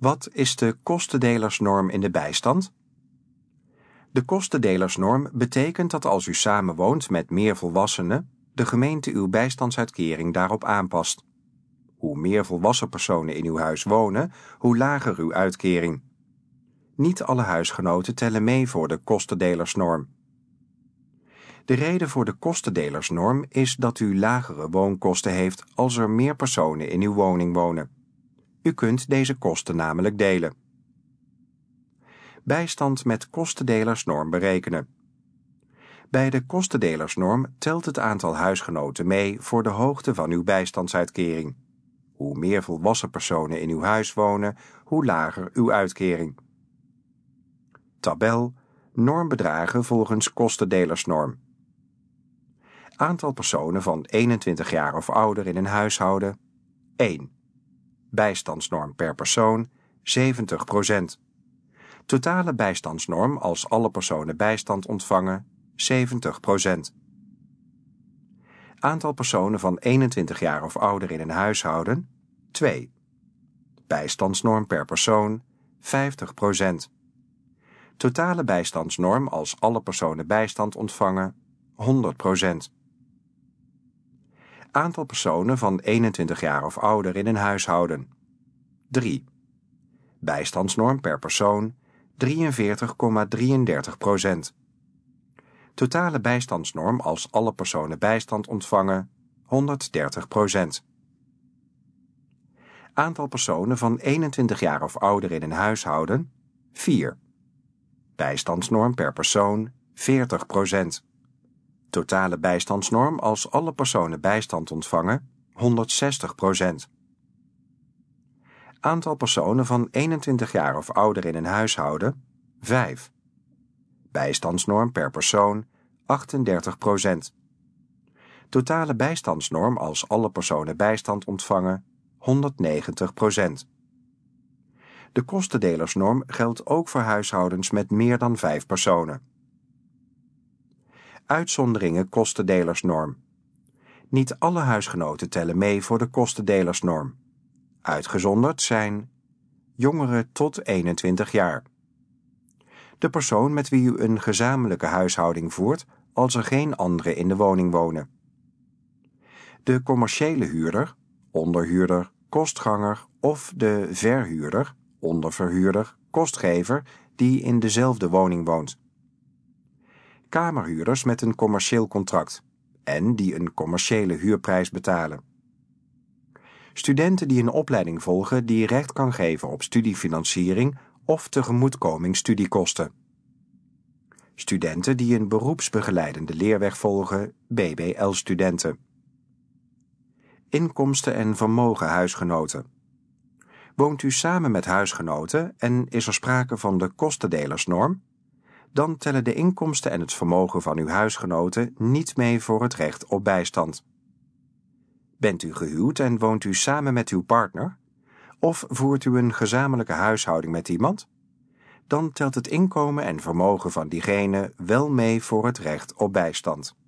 Wat is de kostendelersnorm in de bijstand? De kostendelersnorm betekent dat als u samenwoont met meer volwassenen, de gemeente uw bijstandsuitkering daarop aanpast. Hoe meer volwassen personen in uw huis wonen, hoe lager uw uitkering. Niet alle huisgenoten tellen mee voor de kostendelersnorm. De reden voor de kostendelersnorm is dat u lagere woonkosten heeft als er meer personen in uw woning wonen. U kunt deze kosten namelijk delen. Bijstand met kostendelersnorm berekenen. Bij de kostendelersnorm telt het aantal huisgenoten mee voor de hoogte van uw bijstandsuitkering. Hoe meer volwassen personen in uw huis wonen, hoe lager uw uitkering. Tabel: normbedragen volgens kostendelersnorm. Aantal personen van 21 jaar of ouder in een huishouden: 1. Bijstandsnorm per persoon 70%. Totale bijstandsnorm als alle personen bijstand ontvangen 70%. Aantal personen van 21 jaar of ouder in een huishouden 2. Bijstandsnorm per persoon 50%. Totale bijstandsnorm als alle personen bijstand ontvangen 100%. Aantal personen van 21 jaar of ouder in een huishouden 3. Bijstandsnorm per persoon 43,33%. Totale bijstandsnorm als alle personen bijstand ontvangen 130%. Aantal personen van 21 jaar of ouder in een huishouden 4. Bijstandsnorm per persoon 40%. Totale bijstandsnorm als alle personen bijstand ontvangen 160%. Aantal personen van 21 jaar of ouder in een huishouden 5. Bijstandsnorm per persoon 38%. Totale bijstandsnorm als alle personen bijstand ontvangen 190%. De kostendelersnorm geldt ook voor huishoudens met meer dan 5 personen. Uitzonderingen kostendelersnorm. Niet alle huisgenoten tellen mee voor de kostendelersnorm. Uitgezonderd zijn jongeren tot 21 jaar. De persoon met wie u een gezamenlijke huishouding voert als er geen anderen in de woning wonen. De commerciële huurder, onderhuurder, kostganger of de verhuurder, onderverhuurder, kostgever die in dezelfde woning woont. Kamerhuurders met een commercieel contract en die een commerciële huurprijs betalen. Studenten die een opleiding volgen die recht kan geven op studiefinanciering of tegemoetkoming studiekosten. Studenten die een beroepsbegeleidende leerweg volgen, BBL-studenten. Inkomsten en vermogen huisgenoten. Woont u samen met huisgenoten en is er sprake van de kostendelersnorm? Dan tellen de inkomsten en het vermogen van uw huisgenoten niet mee voor het recht op bijstand. Bent u gehuwd en woont u samen met uw partner? Of voert u een gezamenlijke huishouding met iemand? Dan telt het inkomen en vermogen van diegene wel mee voor het recht op bijstand.